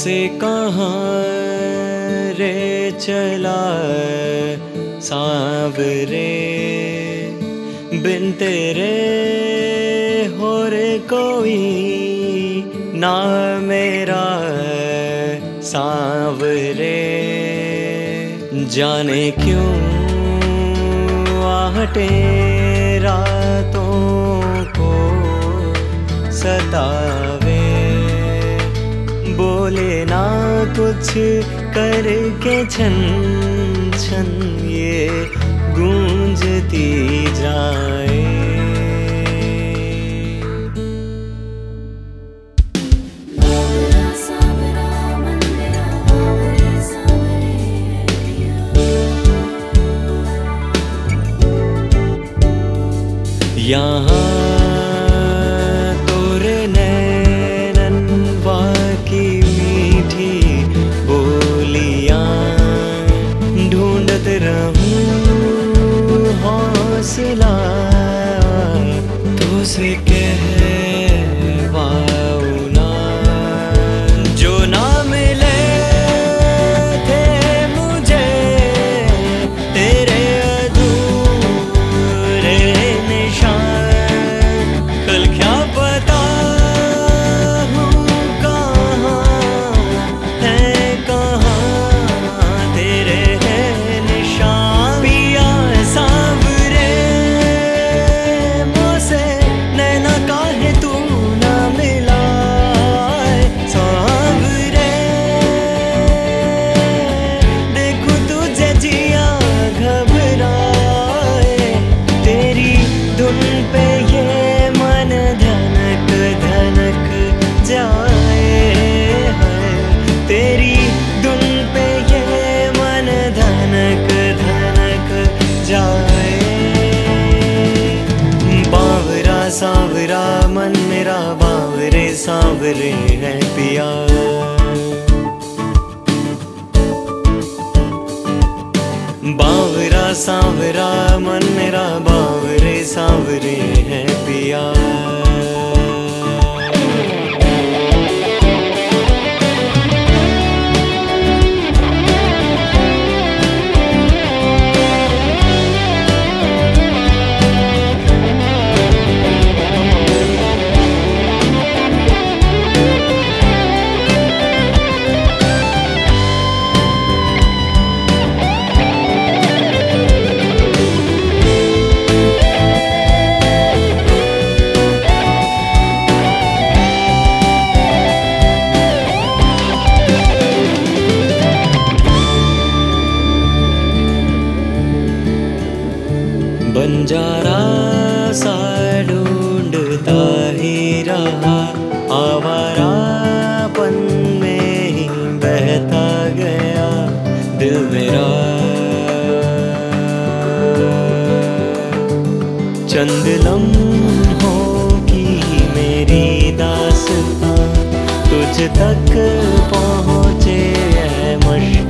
से कहाँ रे चला सांवरे, बिन तेरे और कोई ना मेरा सांवरे। जाने क्यों आहटे रातों को सतावे, बोले ना कुछ करके छन छन ये गूंजती जाए। यहाँ तोरे नैनन की मीठी बोलियां ढूंढत रहूं हौसला तो से कहवाऊं ना, जो ना मिले थे मुझे तेरे अधूरे निशान। कल क्या पता सांवरा मन मेरा बावरे सांवरे है पिया। बावरा सांवरा मन मेरा बावरे सांवरे है पिया। बंजारा सा ढूंढता ही रहा, आवारापन में ही बहता गया दिल मेरा। चंद लम्हों की मेरी दास्तां तुझ तक पहुँचे है मश्क